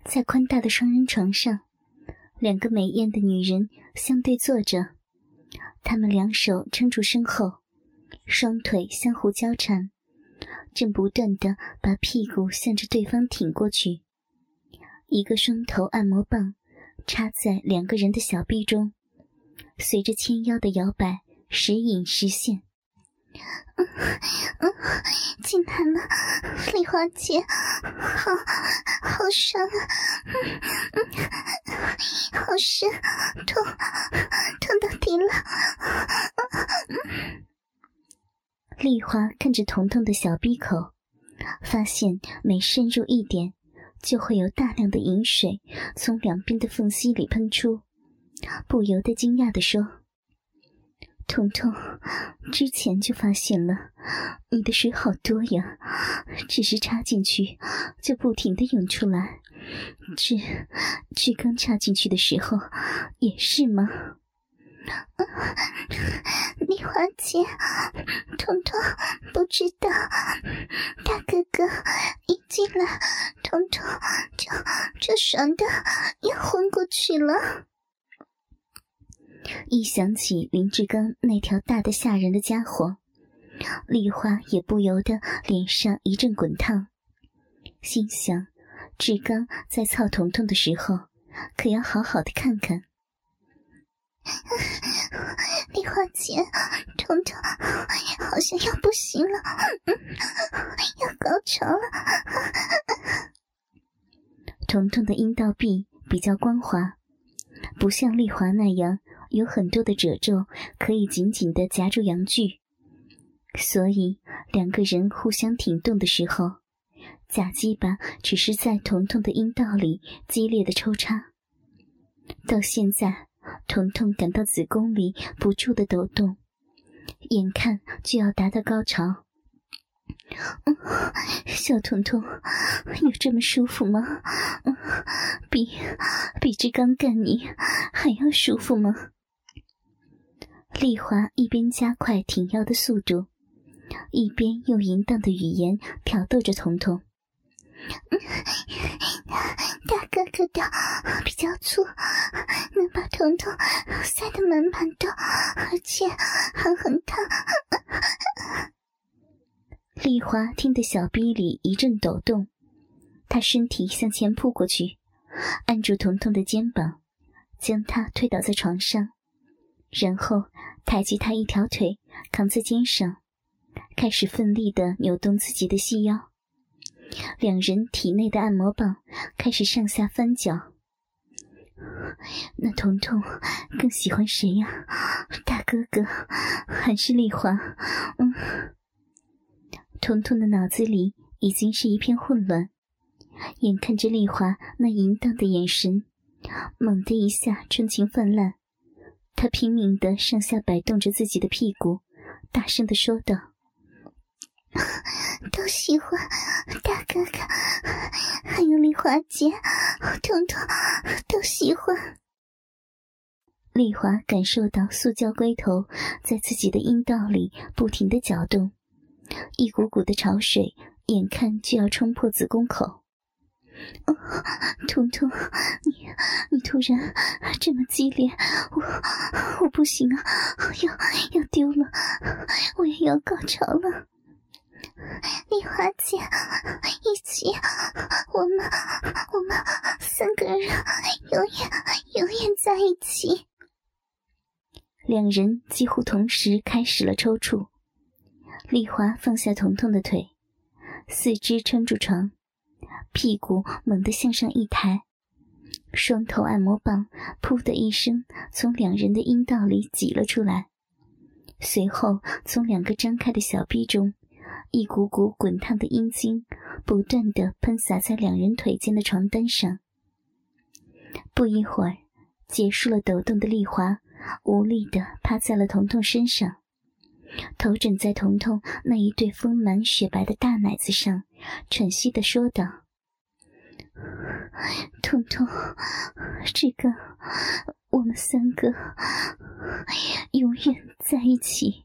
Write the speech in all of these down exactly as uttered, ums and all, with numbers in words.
在宽大的双人床上，两个美艳的女人相对坐着，她们两手撑住身后，双腿相互交缠，正不断地把屁股向着对方挺过去。一个双头按摩棒插在两个人的小臂中，随着纤腰的摇摆时隐时现。 嗯嗯，进来了，丽华姐，好好伤啊，嗯嗯，好深，痛痛到底了。嗯、 丽华看着彤彤的小逼口，发现每深入一点，就会有大量的饮水从两边的缝隙里喷出，不由得惊讶地说：彤彤，之前就发现了，你的水好多呀，只是插进去就不停地涌出来，这这刚插进去的时候也是吗？ 丽华姐，彤彤不知道，大哥哥一进来，彤彤就就爽的要昏过去了。 一想起林志刚那条大的吓人的家伙，丽花也不由得脸上一阵滚烫，心想志刚在操彤彤的时候可要好好的看看。 丽花姐，彤彤好像要不行了，嗯，要高潮了。 彤彤的阴道壁比较光滑，不像丽华那样有很多的褶皱可以紧紧地夹住阳具，所以两个人互相挺动的时候，假鸡巴只是在彤彤的阴道里激烈的抽插。到现在，彤彤感到子宫里不住的抖动，眼看就要达到高潮。嗯，小彤彤，有这么舒服吗？嗯，比比志刚干你还要舒服吗？丽华一边加快挺腰的速度，一边用淫荡的语言挑逗着彤彤。 嗯，大哥哥的比较粗，能把彤彤塞得满满的，而且还很烫。 丽华听得小逼里一阵抖动，她身体向前扑过去，按住彤彤的肩膀，将她推倒在床上，然后抬起她一条腿扛在肩上，开始奋力地扭动自己的细腰。两人体内的按摩棒开始上下翻搅。那彤彤更喜欢谁呀？大哥哥还是丽华？嗯。彤彤的脑子里已经是一片混乱，眼看着丽华那淫荡的眼神，猛地一下春情泛滥，她拼命地上下摆动着自己的屁股，大声地说道： 都喜欢，大哥哥还有丽华姐，彤彤都喜欢。 丽华感受到塑胶龟头在自己的阴道里不停地搅动，一股股的潮水眼看就要冲破子宫口。 哦，彤彤，你你突然这么激烈，我我不行啊，要要丢了，我也要高潮了。丽华姐，一起，我们我们三个人永远永远在一起。 两人几乎同时开始了抽搐。丽华放下彤彤的腿，四肢撑住床，屁股猛地向上一抬，双头按摩棒噗的一声从两人的阴道里挤了出来，随后从两个张开的小臂中，一股股滚烫的阴茎不断地喷洒在两人腿间的床单上。不一会儿，结束了抖动的丽华无力地趴在了彤彤身上，头枕在彤彤那一对丰满雪白的大奶子上，喘息地说道：彤彤，这个我们三个永远在一起。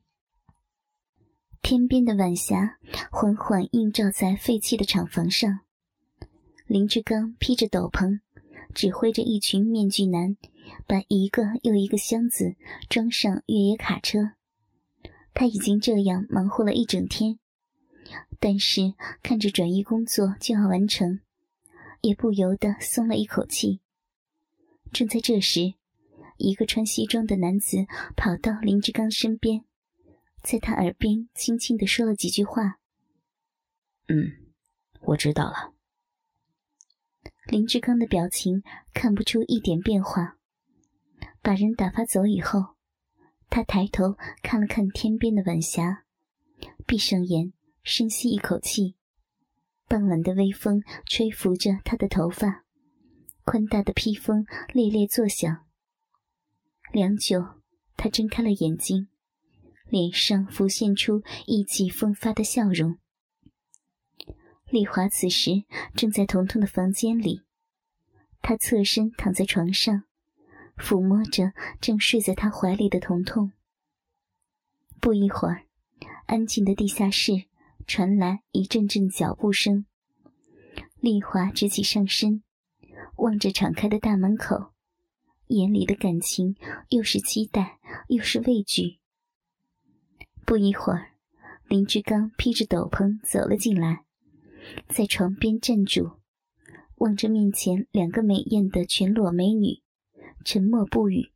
天边的晚霞缓缓映照在废弃的厂房上， 林志刚披着斗篷，指挥着一群面具男，把一个又一个箱子装上越野卡车。他已经这样忙活了一整天，但是看着转移工作就要完成，也不由得松了一口气。正在这时，一个穿西装的男子跑到林志刚身边，在他耳边轻轻地说了几句话。 嗯，我知道了。 林志刚的表情看不出一点变化。把人打发走以后，他抬头看了看天边的晚霞，闭上眼，深吸一口气。傍晚的微风吹拂着他的头发，宽大的披风猎猎作响。良久，他睁开了眼睛，脸上浮现出意气风发的笑容。丽华此时正在彤彤的房间里，她侧身躺在床上，抚摸着正睡在她怀里的彤彤。不一会儿，安静的地下室传来一阵阵脚步声。丽华直起上身，望着敞开的大门口，眼里的感情又是期待又是畏惧。不一会儿，林志刚披着斗篷走了进来，在床边站住，望着面前两个美艳的全裸美女，沉默不语。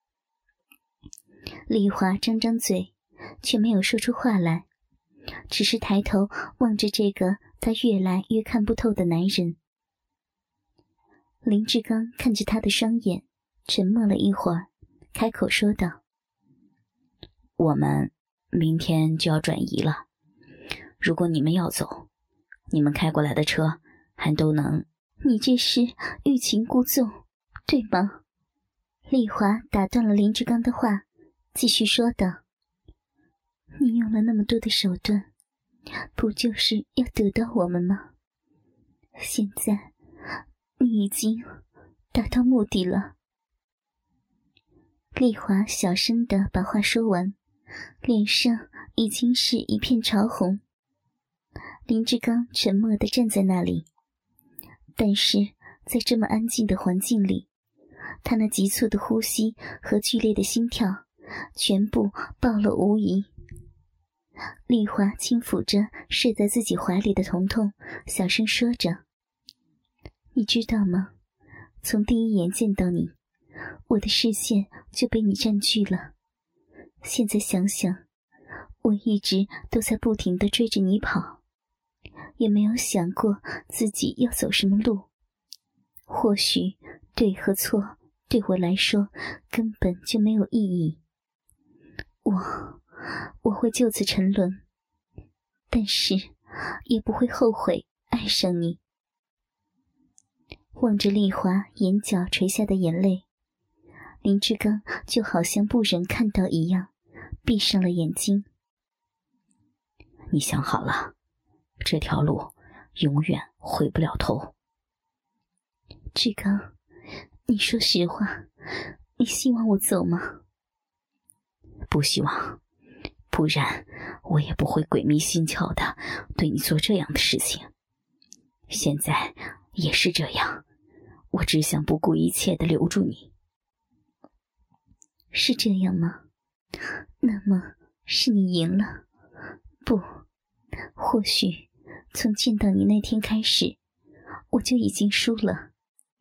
丽华张张嘴，却没有说出话来，只是抬头望着这个她越来越看不透的男人。林志刚看着她的双眼，沉默了一会儿，开口说道： 我们明天就要转移了，如果你们要走，你们开过来的车还都能…… 你这是欲擒故纵，对吗？丽华打断了林志刚的话，继续说道：你用了那么多的手段，不就是要得到我们吗？现在你已经达到目的了。丽华小声地把话说完，脸上已经是一片潮红。林志刚沉默地站在那里，但是在这么安静的环境里，他那急促的呼吸和剧烈的心跳全部暴露无遗。丽华轻抚着睡在自己怀里的彤彤，小声说着：你知道吗？从第一眼见到你，我的视线就被你占据了。现在想想，我一直都在不停地追着你跑，也没有想过自己要走什么路。或许对和错对我来说根本就没有意义。我我会就此沉沦，但是也不会后悔爱上你。望着丽华眼角垂下的眼泪，林志刚就好像不忍看到一样，闭上了眼睛。 你想好了，这条路永远回不了头。 志刚，你说实话，你希望我走吗？ 不希望，不然我也不会鬼迷心窍的对你做这样的事情。现在也是这样，我只想不顾一切的留住你。 是这样吗？那么是你赢了。不，或许从见到你那天开始，我就已经输了。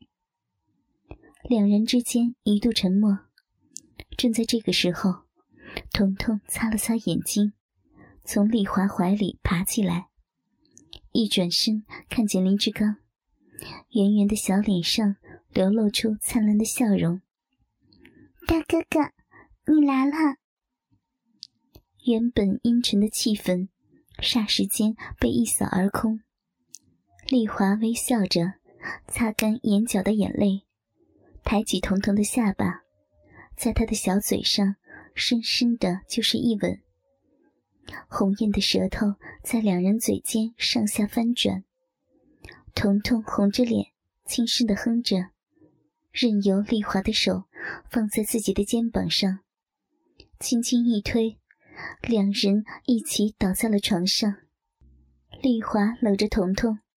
两人之间一度沉默。正在这个时候，彤彤擦了擦眼睛，从丽华怀里爬起来，一转身看见林志刚，圆圆的小脸上流露出灿烂的笑容。 大哥哥，你来了。 原本阴沉的气氛霎时间被一扫而空。丽华微笑着擦干眼角的眼泪，抬起彤彤的下巴，在她的小嘴上深深的就是一吻。红艳的舌头在两人嘴间上下翻转，彤彤红着脸轻声地哼着，任由丽华的手放在自己的肩膀上，轻轻一推，两人一起倒在了床上。丽华搂着彤彤，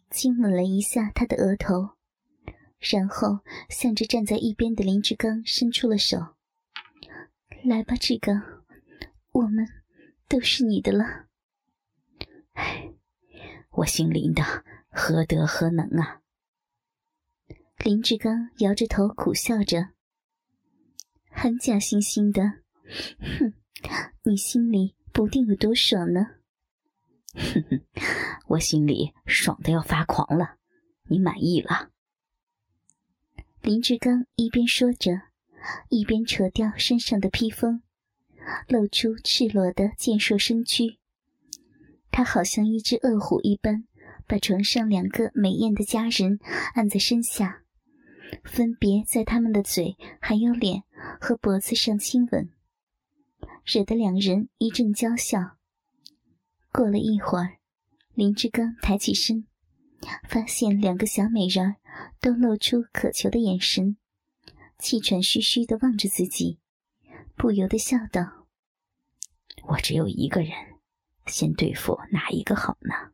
亲吻了一下他的额头，然后向着站在一边的林志刚伸出了手。来吧，志刚，我们都是你的了。 唉，我姓林的何德何能啊？ 林志刚摇着头苦笑着，很假惺惺的，哼，你心里不定有多爽呢。 哼哼，我心里爽得要发狂了，你满意了？ 林志刚一边说着，一边扯掉身上的披风，露出赤裸的健硕身躯。他好像一只饿虎一般，把床上两个美艳的佳人按在身下，分别在他们的嘴还有脸和脖子上亲吻，惹得两人一阵娇笑。过了一会儿，林志刚抬起身，发现两个小美人都露出渴求的眼神，气喘吁吁地望着自己，不由得笑道： 我只有一个人，先对付哪一个好呢？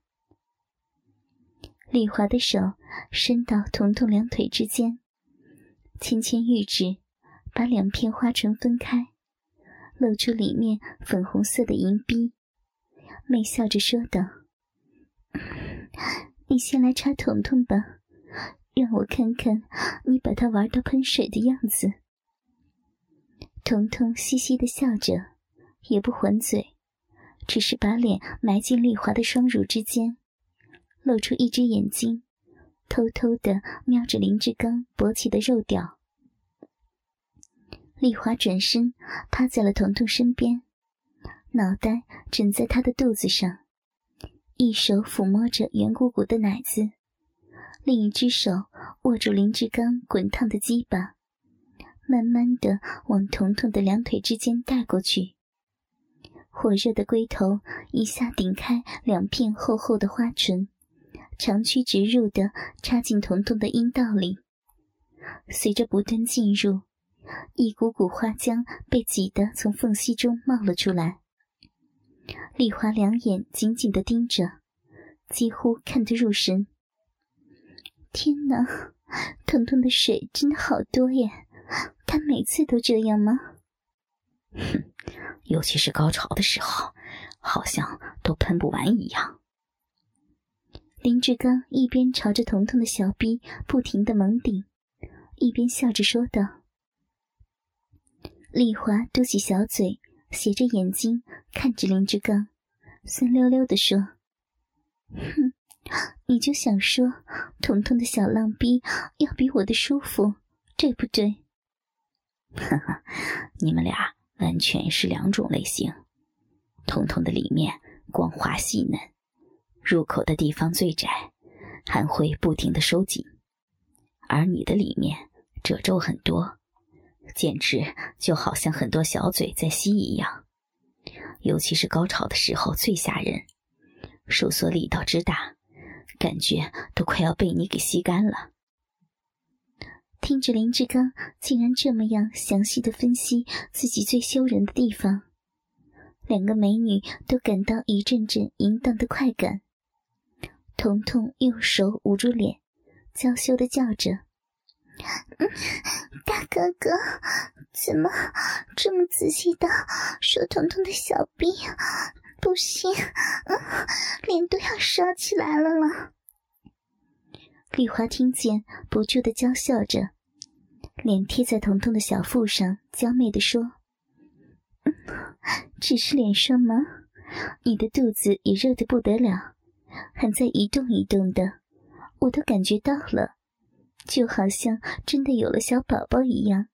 丽华的手伸到彤彤两腿之间，纤纤玉指把两片花唇分开，露出里面粉红色的银币，媚笑着说道：你先来插彤彤吧，让我看看你把它玩到喷水的样子。彤彤嘻嘻地笑着，也不还嘴，只是把脸埋进丽华的双乳之间，露出一只眼睛，偷偷地瞄着林志刚勃起的肉屌。丽华转身趴在了彤彤身边，脑袋枕在他的肚子上，一手抚摸着圆鼓鼓的奶子，另一只手握住林志刚滚烫的鸡巴，慢慢地往彤彤的两腿之间带过去。火热的龟头一下顶开两片厚厚的花唇，长驱直入地插进彤彤的阴道里。随着不断进入，一股股花浆被挤得从缝隙中冒了出来。丽华两眼紧紧地盯着，几乎看得入神。天哪，彤彤的水真的好多耶，他每次都这样吗？ 哼，尤其是高潮的时候，好像都喷不完一样。 林志刚一边朝着彤彤的小臂不停地猛顶，一边笑着说道。丽华嘟起小嘴，斜着眼睛看着林志刚，酸溜溜地说：哼，你就想说彤彤的小浪逼要比我的舒服，对不对？ 哈哈，你们俩完全是两种类型。彤彤的里面光滑细嫩，入口的地方最窄，还会不停地收紧，而你的里面褶皱很多，简直就好像很多小嘴在吸一样，尤其是高潮的时候最吓人，收缩力道之大，感觉都快要被你给吸干了。 听着林志刚竟然这么样详细地分析自己最羞人的地方，两个美女都感到一阵阵淫荡的快感。彤彤用手捂住脸，娇羞地叫着：嗯，大哥哥，怎么这么仔细地说彤彤的小臂？不行，嗯，脸都要烧起来了了。丽华听见，不住地娇笑着，脸贴在彤彤的小腹上，娇媚地说：嗯，只是脸上吗？你的肚子也热得不得了，还在一动一动的，我都感觉到了，就好像真的有了小宝宝一样。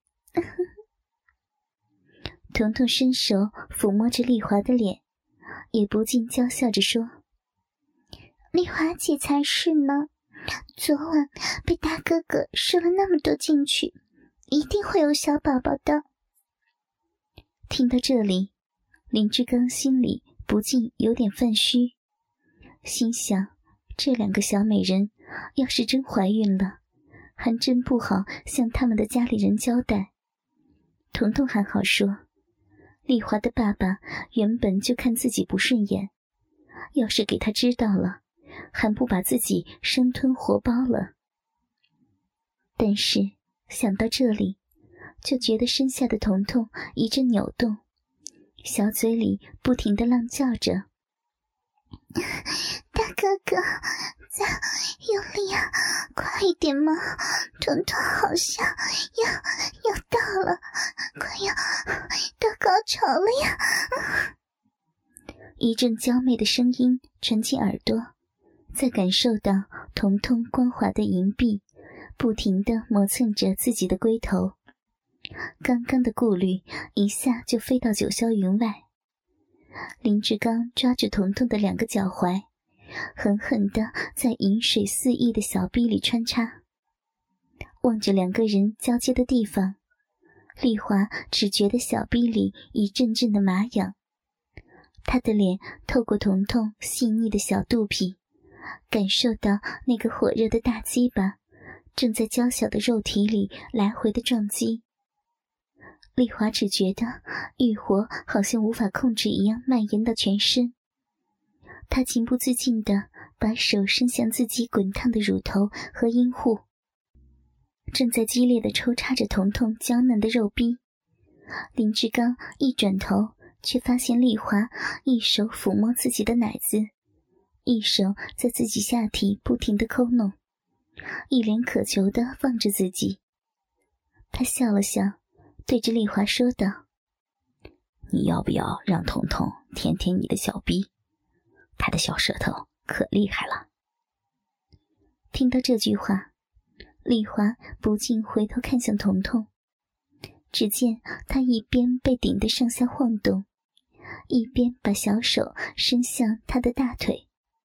彤彤伸手抚摸着丽华的脸，也不禁娇笑着说：丽华姐才是呢，昨晚被大哥哥射了那么多进去，一定会有小宝宝的。听到这里，林志刚心里不禁有点犯虚，心想这两个小美人要是真怀孕了，还真不好向他们的家里人交代。彤彤还好说，丽华的爸爸原本就看自己不顺眼，要是给他知道了， 还不把自己生吞活剥了。但是想到这里，就觉得身下的彤彤一阵扭动，小嘴里不停地浪叫着： 大哥哥，再用力啊，快一点嘛，彤彤好像要要到了，快要到高潮了呀！ 一阵娇媚的声音传进耳朵，再感受到彤彤光滑的银臂不停地磨蹭着自己的龟头，刚刚的顾虑一下就飞到九霄云外。林志刚抓住彤彤的两个脚踝，狠狠地在饮水四溢的小臂里穿插。望着两个人交接的地方，丽华只觉得小臂里一阵阵的麻痒。她的脸透过彤彤细腻的小肚皮，感受到那个火热的大鸡巴正在娇小的肉体里来回的撞击。丽华只觉得欲火好像无法控制一样蔓延到全身，她情不自禁地把手伸向自己滚烫的乳头和阴户，正在激烈地抽插着彤彤娇嫩的肉壁。林志刚一转头，却发现丽华一手抚摸自己的奶子，一手在自己下体不停地抠弄，一脸渴求地望着自己。他笑了笑，对着丽华说道： 你要不要让彤彤舔舔你的小逼？他的小舌头可厉害了。 听到这句话，丽华不禁回头看向彤彤，只见他一边被顶得上下晃动，一边把小手伸向他的大腿。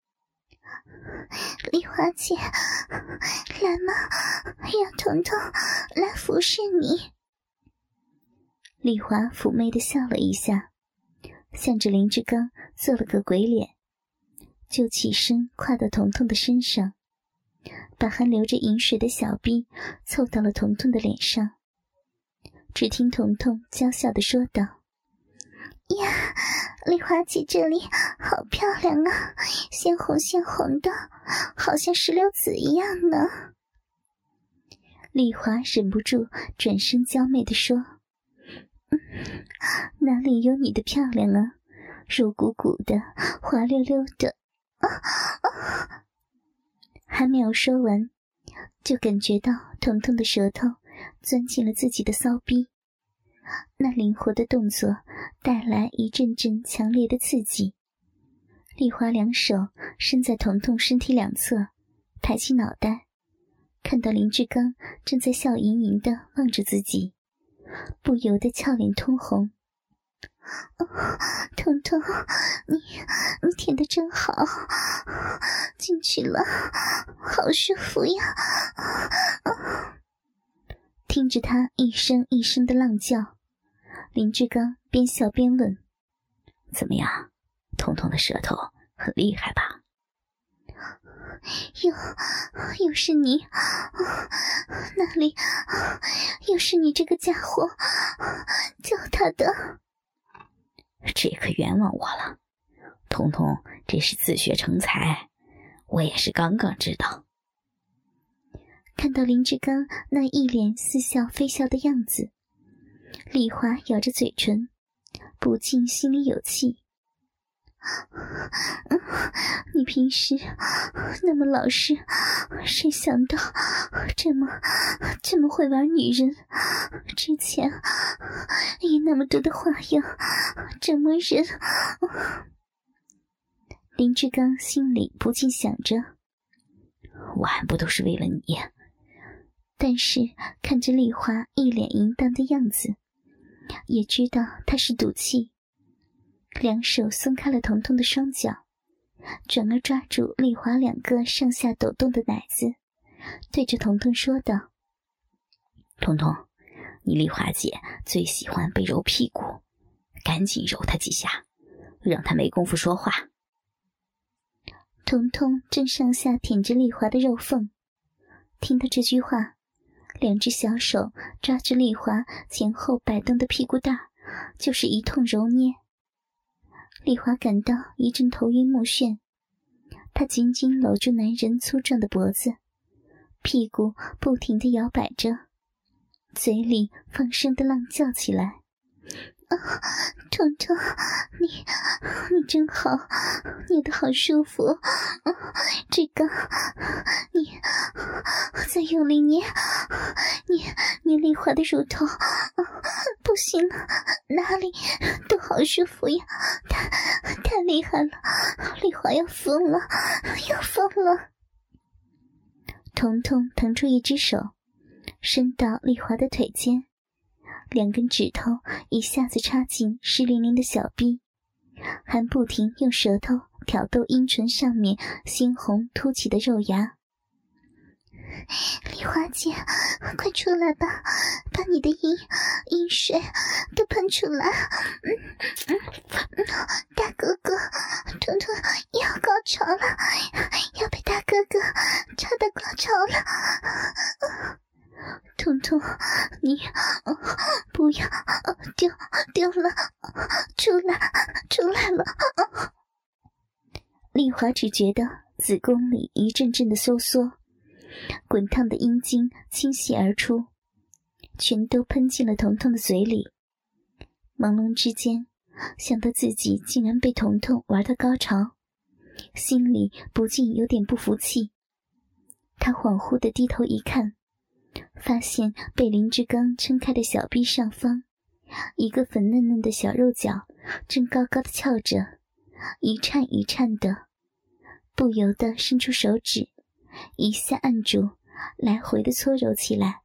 丽华姐，来嘛，让彤彤来服侍你。 丽华妩媚地笑了一下，向着林志刚做了个鬼脸，就起身跨到彤彤的身上，把还流着饮水的小臂凑到了彤彤的脸上。只听彤彤娇笑地说道： 呀，丽华姐这里好漂亮啊，鲜红鲜红的，好像石榴籽一样呢。 丽华忍不住转身娇媚地说：嗯，哪里有你的漂亮啊，肉鼓鼓的，滑溜溜的。啊啊！还没有说完，就感觉到彤彤的舌头钻进了自己的骚逼，那灵活的动作带来一阵阵强烈的刺激。丽华两手伸在彤彤身体两侧，抬起脑袋，看到林志刚正在笑盈盈地望着自己，不由得俏脸通红。 哦，彤彤，你你舔得真好，进去了，好舒服呀！ 听着他一声一声的浪叫，林志刚边笑边问： 怎么样，彤彤的舌头很厉害吧？ 又又是你，那里又是你这个家伙教他的。 这可冤枉我了，彤彤这是自学成才，我也是刚刚知道。 看到林志刚那一脸似笑非笑的样子，丽华咬着嘴唇，不禁心里有气。你平时那么老实，谁想到这么这么会玩女人，之前也那么多的花样折磨人。林志刚心里不禁想着， 我还不都是为了你。 但是看着丽华一脸淫荡的样子，也知道她是赌气，两手松开了彤彤的双脚，转而抓住丽华两个上下抖动的奶子，对着彤彤说道： 彤彤，你丽华姐最喜欢被揉屁股，赶紧揉她几下，让她没工夫说话。 彤彤正上下舔着丽华的肉缝，听到这句话，两只小手抓着丽华前后摆动的屁股蛋，就是一通揉捏。丽华感到一阵头晕目眩， 她紧紧搂住男人粗壮的脖子，屁股不停地摇摆着，嘴里放声地浪叫起来。啊，彤彤，你你真好，捏得好舒服。啊，这个你再用力捏，捏捏丽华的乳头。啊，不行了，哪里都好舒服呀，太太厉害了，丽华要疯了，要疯了。彤彤腾出一只手，伸到丽华的腿间，两根指头一下子插进湿淋淋的小臂，还不停用舌头挑逗阴唇上面猩红凸起的肉芽。 丽华姐，快出来吧，把你的阴阴水都喷出来。嗯嗯嗯，大哥哥，彤彤要高潮了，要被大哥哥插到高潮了。 彤彤，你、哦、不要、哦、丢丢了，出来出来了。哦、丽华只觉得子宫里一阵阵的收缩，滚烫的阴茎倾泻而出，全都喷进了彤彤的嘴里。朦胧之间，想到自己竟然被彤彤玩到高潮，心里不禁有点不服气。她恍惚地低头一看，发现被林志刚撑开的小臂上方，一个粉嫩嫩的小肉角正高高的翘着，一颤一颤的，不由得伸出手指，一下按住，来回的搓揉起来。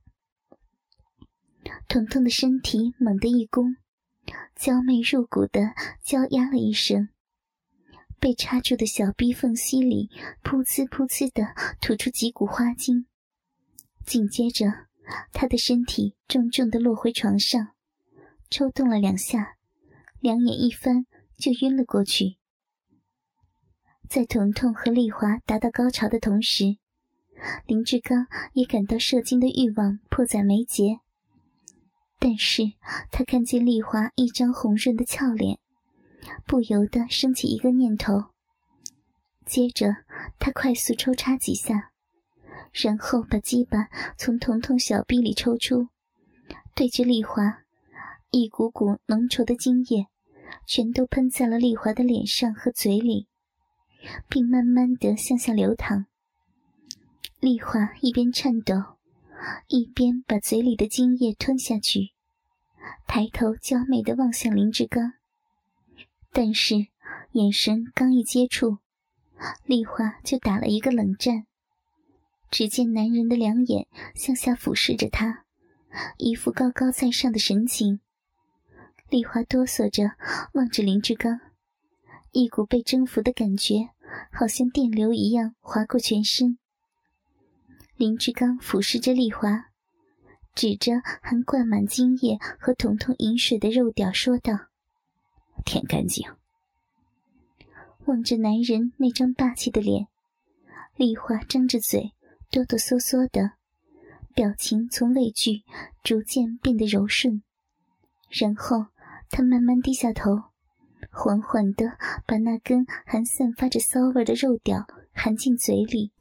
彤彤的身体猛地一弓，娇媚入骨的娇呀了一声，被插住的小臂缝隙里噗呲噗呲的吐出几股花精。紧接着，他的身体重重地落回床上，抽动了两下，两眼一翻就晕了过去。在彤彤和丽华达到高潮的同时，林志刚也感到射精的欲望迫在眉睫。但是他看见丽华一张红润的俏脸，不由得升起一个念头。接着他快速抽插几下，然后把鸡巴从彤彤小臂里抽出，对着丽华，一股股浓稠的精液全都喷在了丽华的脸上和嘴里，并慢慢地向下流淌。丽华一边颤抖，一边把嘴里的精液吞下去，抬头娇媚地望向林志刚。但是眼神刚一接触，丽华就打了一个冷战。只见男人的两眼向下俯视着她，一副高高在上的神情。丽华哆嗦着望着林志刚，一股被征服的感觉好像电流一样划过全身。林志刚俯视着丽华，指着还灌满精液和彤彤饮水的肉屌说道：舔干净。望着男人那张霸气的脸，丽华张着嘴哆哆嗦嗦的，表情从畏惧逐渐变得柔顺。然后她慢慢低下头，缓缓地把那根还散发着骚味的肉屌含进嘴里，